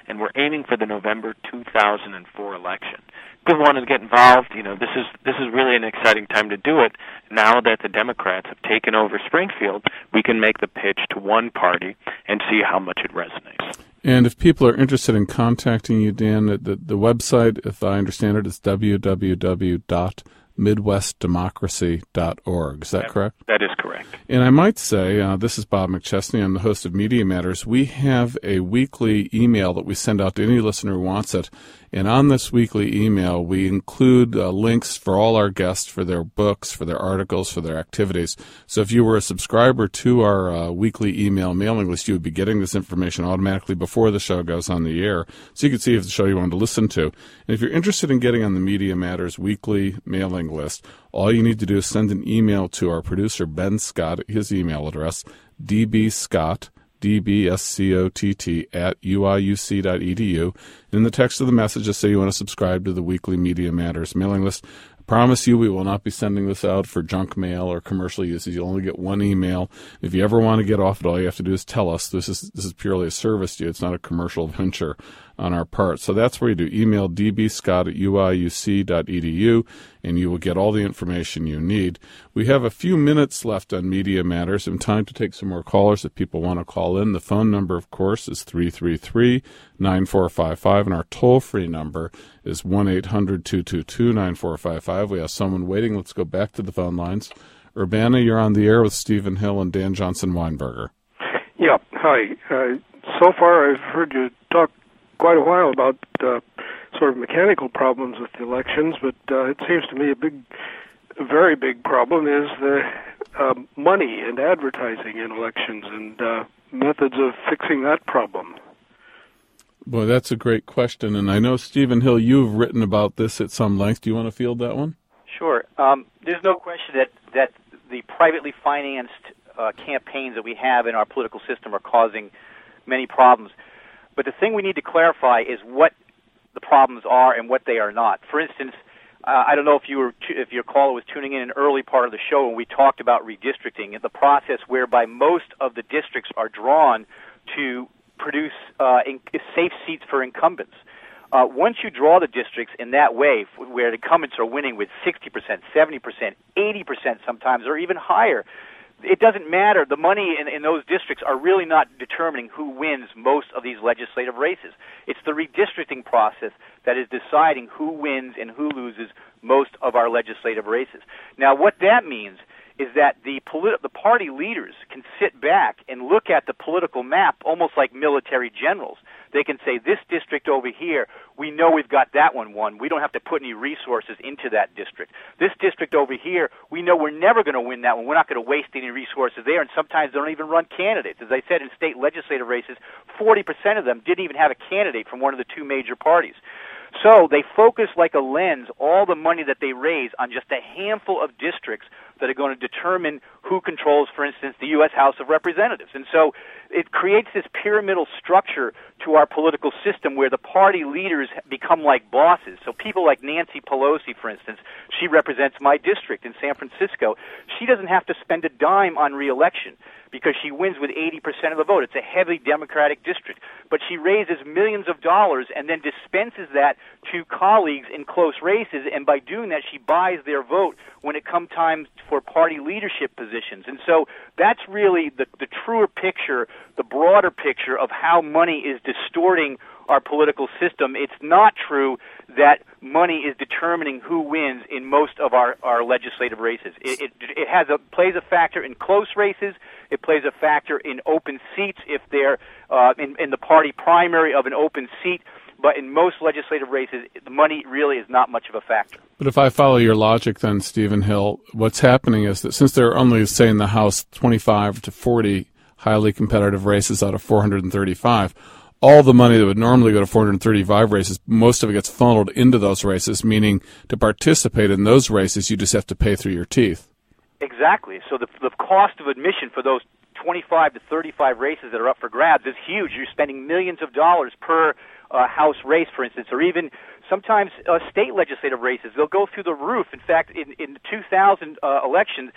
and we're aiming for the November two thousand four election. People wanted to get involved. You know, this is this is really an exciting time to do it. Now that the Democrats have taken over Springfield, we can make the pitch to one party and see how much it resonates. And if people are interested in contacting you, Dan, the, the website, if I understand it, is w w w dot midwest democracy dot org. Is that, that correct? That is correct. And I might say, uh, this is Bob McChesney. I'm the host of Media Matters. We have a weekly email that we send out to any listener who wants it. And on this weekly email, we include uh, links for all our guests, for their books, for their articles, for their activities. So if you were a subscriber to our uh, weekly email mailing list, you would be getting this information automatically before the show goes on the air. So you can see if the show you want to listen to. And if you're interested in getting on the Media Matters weekly mailing list, all you need to do is send an email to our producer, Ben Scott, at his email address, dbscott, D B S C O T T, at U I U C dot E D U. In the text of the message, just say you want to subscribe to the weekly Media Matters mailing list. I promise you we will not be sending this out for junk mail or commercial uses. You'll only get one email. If you ever want to get off it, all you have to do is tell us. This is this is purely a service to you. It's not a commercial venture on our part. So that's where you do. Email dbscott at U I U C dot E D U, and you will get all the information you need. We have a few minutes left on Media Matters and time to take some more callers if people want to call in. The phone number, of course, is three three three, nine four five five, and our toll-free number is one eight hundred, two two two, nine four five five. We have someone waiting. Let's go back to the phone lines. Urbana, you're on the air with Stephen Hill and Dan Johnson-Weinberger. Yeah, hi. Uh, so far I've heard you talk quite a while about uh, sort of mechanical problems with the elections, but uh, it seems to me a big, a very big problem is the uh, money and advertising in elections and uh, methods of fixing that problem. Boy, that's a great question, and I know, Stephen Hill, you've written about this at some length. Do you want to field that one? Sure. Um, there's no question that, that the privately financed uh, campaigns that we have in our political system are causing many problems. But the thing we need to clarify is what the problems are and what they are not. For instance, uh, I don't know if you were t- if your caller was tuning in an early part of the show when we talked about redistricting and the process whereby most of the districts are drawn to produce uh, in- safe seats for incumbents. Uh, once you draw the districts in that way, f- where the incumbents are winning with sixty percent, seventy percent, eighty percent sometimes, or even higher, it doesn't matter. The money in, in those districts are really not determining who wins most of these legislative races. It's the redistricting process that is deciding who wins and who loses most of our legislative races. Now, what that means is that the politi- the party leaders can sit back and look at the political map almost like military generals. They can say, this district over here, we know we've got that one won. We don't have to put any resources into that district. This district over here, we know we're never going to win that one. We're not going to waste any resources there, and sometimes they don't even run candidates. As I said, in state legislative races, forty percent of them didn't even have a candidate from one of the two major parties. So they focus like a lens all the money that they raise on just a handful of districts that are going to determine who controls, for instance, the U S House of Representatives. And so it creates this pyramidal structure to our political system where the party leaders become like bosses. So people like Nancy Pelosi, for instance, she represents my district in San Francisco. She doesn't have to spend a dime on re-election because she wins with eighty percent of the vote. It's a heavily Democratic district. But she raises millions of dollars and then dispenses that to colleagues in close races, and by doing that, she buys their vote when it comes time for party leadership positions. And so that's really the, the truer picture, the broader picture of how money is distorting our political system. It's not true that money is determining who wins in most of our, our legislative races. It, it, it has a plays a factor in close races. It plays a factor in open seats if they're uh, in, in the party primary of an open seat. But in most legislative races, the money really is not much of a factor. But if I follow your logic then, Stephen Hill, what's happening is that since there are only, say, in the House, twenty-five to forty highly competitive races out of four hundred thirty-five, all the money that would normally go to four hundred thirty-five races, most of it gets funneled into those races, meaning to participate in those races, you just have to pay through your teeth. Exactly. So the, the cost of admission for those twenty-five to thirty-five races that are up for grabs is huge. You're spending millions of dollars per uh, House race, for instance, or even sometimes uh, state legislative races. They'll go through the roof. In fact, in, in the two thousand uh, election,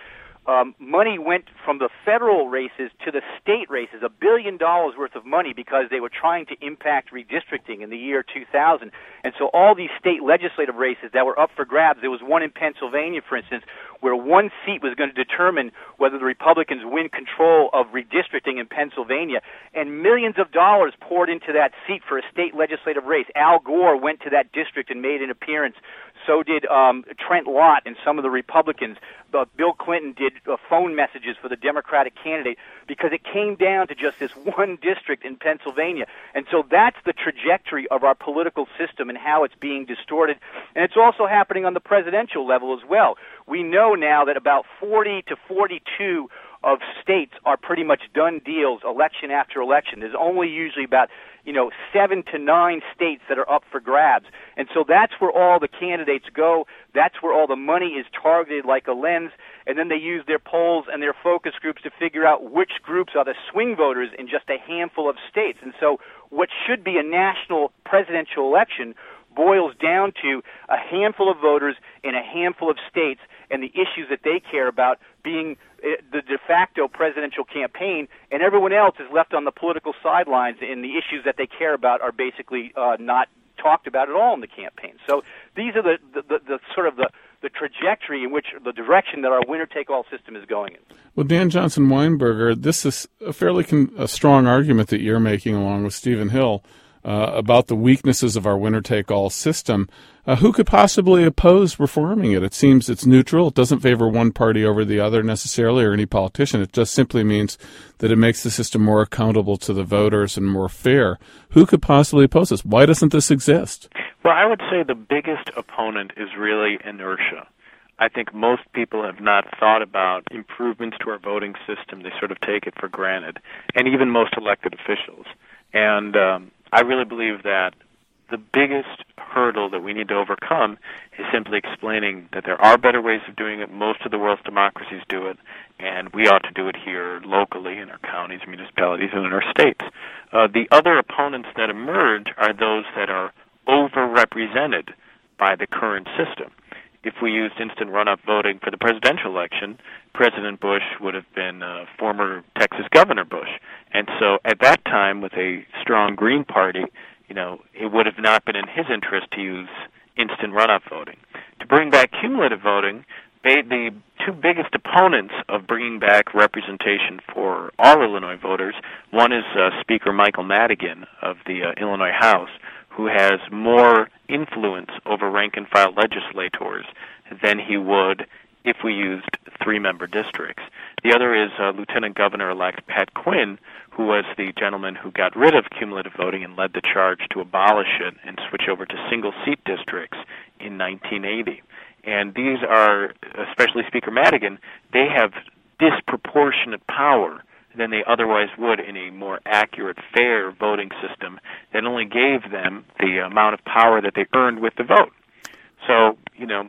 um, money went from the federal races to the state races, a billion dollars worth of money, because they were trying to impact redistricting in the year two thousand. And so all these state legislative races that were up for grabs, there was one in Pennsylvania, for instance, where one seat was going to determine whether the Republicans win control of redistricting in Pennsylvania, and millions of dollars poured into that seat for a state legislative race. Al Gore went to that district and made an appearance. So did um, Trent Lott and some of the Republicans. Uh, Bill Clinton did uh, phone messages for the Democratic candidate, because it came down to just this one district in Pennsylvania. And so that's the trajectory of our political system and how it's being distorted. And it's also happening on the presidential level as well. We know now that about forty to forty-two of states are pretty much done deals election after election. There's only usually about, you know, seven to nine states that are up for grabs. And so that's where all the candidates go. That's where all the money is targeted like a lens. And then they use their polls and their focus groups to figure out which groups are the swing voters in just a handful of states. And so what should be a national presidential election boils down to a handful of voters in a handful of states and the issues that they care about being the de facto presidential campaign, and everyone else is left on the political sidelines, and the issues that they care about are basically uh, not talked about at all in the campaign. So these are the, the, the, the sort of the, the trajectory in which the direction that our winner-take-all system is going in. Well, Dan Johnson-Weinberger, this is a fairly con- a strong argument that you're making along with Stephen Hill Uh, about the weaknesses of our winner-take-all system. Uh, who could possibly oppose reforming it? It seems it's neutral. It doesn't favor one party over the other necessarily, or any politician. It just simply means that it makes the system more accountable to the voters and more fair. Who could possibly oppose this? Why doesn't this exist? Well, I would say the biggest opponent is really inertia. I think most people have not thought about improvements to our voting system. They sort of take it for granted, and even most elected officials. And um, I really believe that the biggest hurdle that we need to overcome is simply explaining that there are better ways of doing it. Most of the world's democracies do it, and we ought to do it here locally in our counties, municipalities, and in our states. Uh, the other opponents that emerge are those that are overrepresented by the current system. If we used instant runoff voting for the presidential election, President Bush would have been uh, former Texas Governor Bush. And so at that time, with a strong Green Party, you know, it would have not been in his interest to use instant runoff voting. To bring back cumulative voting, they, the two biggest opponents of bringing back representation for all Illinois voters, one is uh, Speaker Michael Madigan of the uh, Illinois House, who has more influence over rank-and-file legislators than he would if we used three-member districts. The other is uh, Lieutenant Governor-elect Pat Quinn, who was the gentleman who got rid of cumulative voting and led the charge to abolish it and switch over to single-seat districts in nineteen eighty. And these are, especially Speaker Madigan, they have disproportionate power than they otherwise would in a more accurate, fair voting system that only gave them the amount of power that they earned with the vote. So, you know,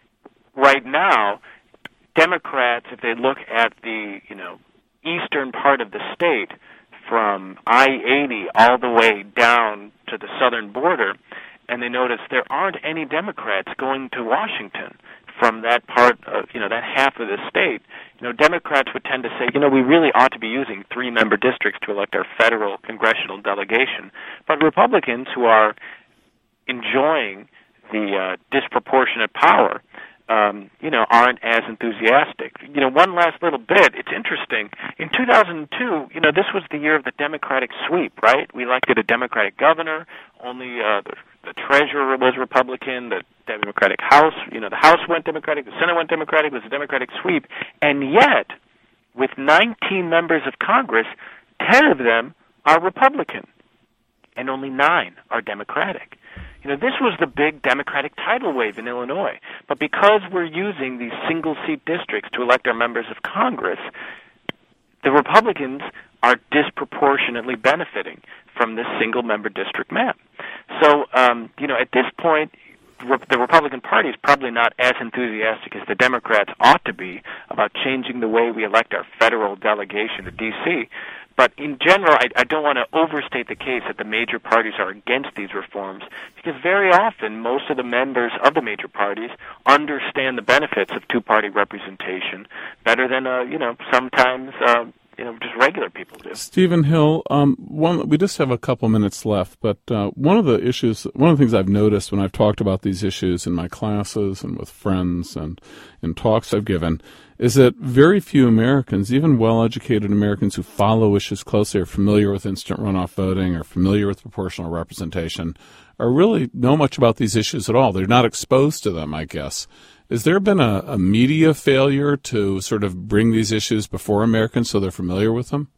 right now, Democrats, if they look at the, you know, eastern part of the state from I eighty all the way down to the southern border, and they notice there aren't any Democrats going to Washington from that part of, you know, that half of the state. You know, Democrats would tend to say, you know, we really ought to be using three-member districts to elect our federal congressional delegation. But Republicans who are enjoying the uh, disproportionate power, um, you know, aren't as enthusiastic. You know, one last little bit, it's interesting. In two thousand two, you know, this was the year of the Democratic sweep, right? We elected a Democratic governor, only uh, the, the treasurer was Republican, the Democratic House, you know, the House went Democratic, the Senate went Democratic, it was a Democratic sweep. And yet, with nineteen members of Congress, ten of them are Republican, and only nine are Democratic. You know, this was the big Democratic tidal wave in Illinois. But because we're using these single-seat districts to elect our members of Congress, the Republicans are disproportionately benefiting from this single-member district map. So, um, you know, at this point, the Republican Party is probably not as enthusiastic as the Democrats ought to be about changing the way we elect our federal delegation to D C But in general, I, I don't want to overstate the case that the major parties are against these reforms, because very often most of the members of the major parties understand the benefits of two-party representation better than, uh, you know, sometimes, uh, you know, just regular people do. Stephen Hill, um, one, we just have a couple minutes left, but uh, one of the issues, one of the things I've noticed when I've talked about these issues in my classes and with friends and in talks I've given, is that very few Americans, even well-educated Americans who follow issues closely, are familiar with instant runoff voting or familiar with proportional representation, or really know much about these issues at all. They're not exposed to them, I guess. Has there been a, a media failure to sort of bring these issues before Americans so they're familiar with them?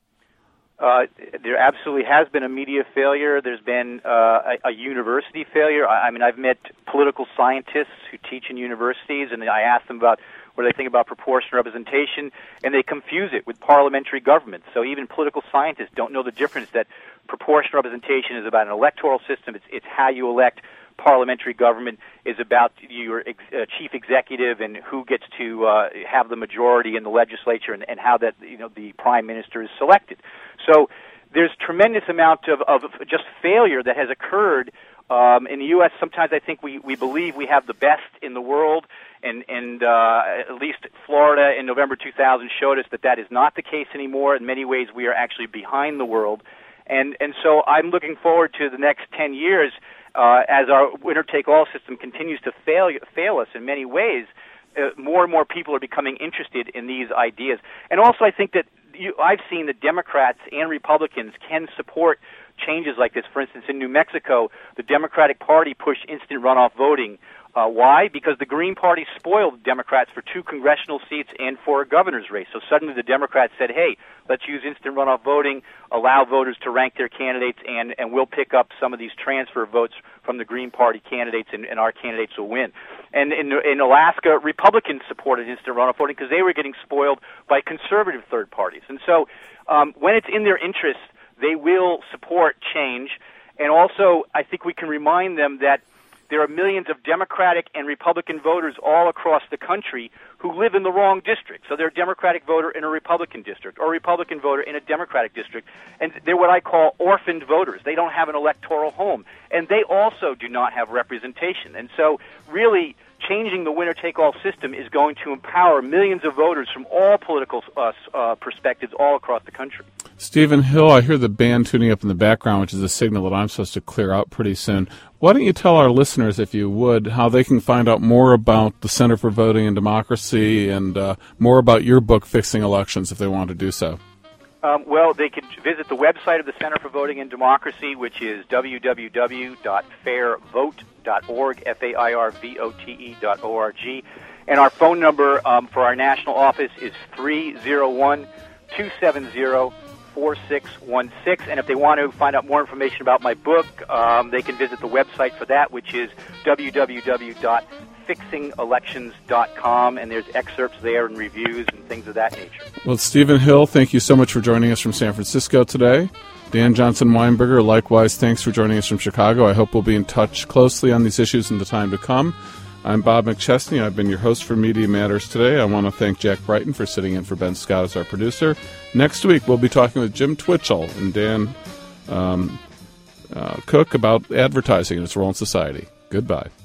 Uh, there absolutely has been a media failure. There's been uh, a, a university failure. I, I mean, I've met political scientists who teach in universities, and I ask them about what they think about proportional representation, and they confuse it with parliamentary government. So even political scientists don't know the difference, that proportional representation is about an electoral system. It's, it's how you elect. Parliamentary government is about your ex- uh, chief executive and who gets to uh, have the majority in the legislature, and, and how that, you know, the prime minister is selected. So there's tremendous amount of, of just failure that has occurred um, in the U S Sometimes I think we, we believe we have the best in the world, and, and uh, at least Florida in November two thousand showed us that that is not the case anymore. In many ways, we are actually behind the world. And, and so I'm looking forward to the next ten years uh, as our winner-take-all system continues to fail, fail us in many ways. Uh, more and more people are becoming interested in these ideas. And also I think that you, I've seen that Democrats and Republicans can support changes like this. For instance, in New Mexico, the Democratic Party pushed instant runoff voting. Uh, why? Because the Green Party spoiled Democrats for two congressional seats and for a governor's race. So suddenly the Democrats said, hey, let's use instant runoff voting, allow voters to rank their candidates, and, and we'll pick up some of these transfer votes from the Green Party candidates, and, and our candidates will win. And in, in Alaska, Republicans supported instant runoff voting because they were getting spoiled by conservative third parties. And so um, when it's in their interest, they will support change. And also, I think we can remind them that there are millions of Democratic and Republican voters all across the country who live in the wrong district. So they're a Democratic voter in a Republican district, or a Republican voter in a Democratic district. And they're what I call orphaned voters. They don't have an electoral home. And they also do not have representation. And so really, changing the winner-take-all system is going to empower millions of voters from all political uh, uh, perspectives all across the country. Stephen Hill, I hear the band tuning up in the background, which is a signal that I'm supposed to clear out pretty soon. Why don't you tell our listeners, if you would, how they can find out more about the Center for Voting and Democracy and uh, more about your book, Fixing Elections, if they want to do so? Um, well, they could visit the website of the Center for Voting and Democracy, which is w w w dot fair vote dot org, F A I R V O T E dot O R G. And our phone number um, for our national office is three oh one, two seven zero, four six one six. And if they want to find out more information about my book, um, they can visit the website for that, which is w w w dot fixing elections dot com, and there's excerpts there and reviews and things of that nature. Well, Stephen Hill, thank you so much for joining us from San Francisco today. Dan Johnson-Weinberger, likewise, thanks for joining us from Chicago. I hope we'll be in touch closely on these issues in the time to come. I'm Bob McChesney. I've been your host for Media Matters today. I want to thank Jack Brighton for sitting in for Ben Scott as our producer. Next week, we'll be talking with Jim Twitchell and Dan um, uh, Cook about advertising and its role in society. Goodbye.